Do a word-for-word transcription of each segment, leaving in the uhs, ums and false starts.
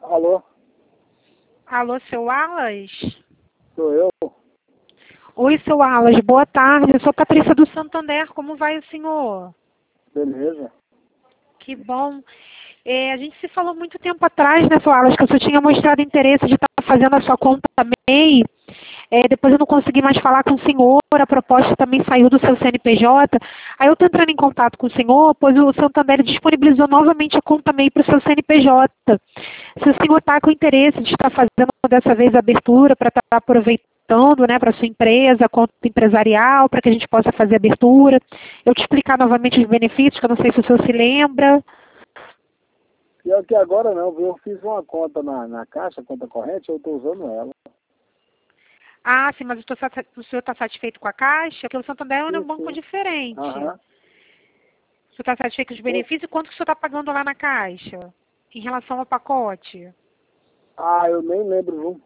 Alô? Alô, seu Wallace? Sou eu? Oi, seu Wallace, boa tarde. Eu sou Patrícia do Santander. Como vai o senhor? Beleza. Que bom. É, a gente se falou muito tempo atrás, né, seu Wallace, que eu só tinha mostrado interesse de estar fazendo a sua conta M E I. É, depois eu não consegui mais falar com o senhor, a proposta também saiu do seu C N P J. Aí eu estou entrando em contato com o senhor, pois o Santander disponibilizou novamente a conta M E I para o seu C N P J. Se o senhor está com interesse de estar fazendo dessa vez a abertura para estar aproveitando, né, para a sua empresa, conta empresarial, para que a gente possa fazer a abertura, eu te explicar novamente os benefícios, que eu não sei se o senhor se lembra. Pior que agora não, viu? Eu fiz uma conta na, na caixa, conta corrente, eu estou usando ela. Ah, sim, mas o senhor está satisfeito com a Caixa? Porque o Santander é um Sim, banco sim. diferente. Aham. O senhor está satisfeito com os benefícios e quanto que o senhor está pagando lá na Caixa? Em relação ao pacote? Ah, eu nem lembro, viu?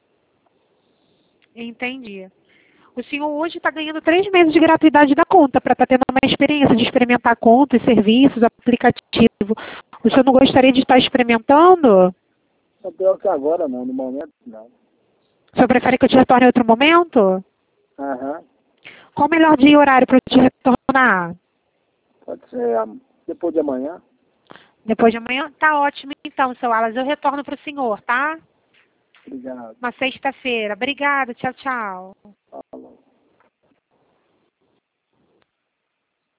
Entendi. O senhor hoje está ganhando três meses de gratuidade da conta para estar tendo uma experiência de experimentar a conta, os serviços, aplicativo. O senhor não gostaria de estar experimentando? É pior que agora não, no momento não. O senhor prefere que eu te retorne em outro momento? Aham. Qual o melhor dia e horário para eu te retornar? Pode ser ah, depois de amanhã. Depois de amanhã? Tá ótimo então, seu Alas. Eu retorno para o senhor, tá? Obrigado. Na sexta-feira. Obrigada. Tchau, tchau.